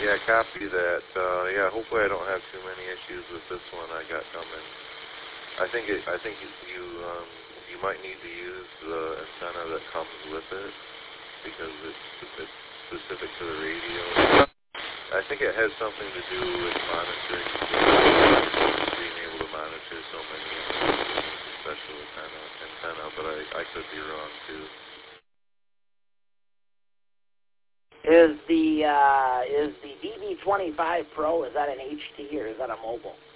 Yeah, copy that. Yeah, hopefully I don't have too many issues with this one I got coming. I think you might need to use the antenna that comes with it because it's specific to the radio. I think it has something to do with monitoring, being able to monitor so many special antenna, but I could be wrong too. Is the DB25 Pro, is that an HT or is that a mobile?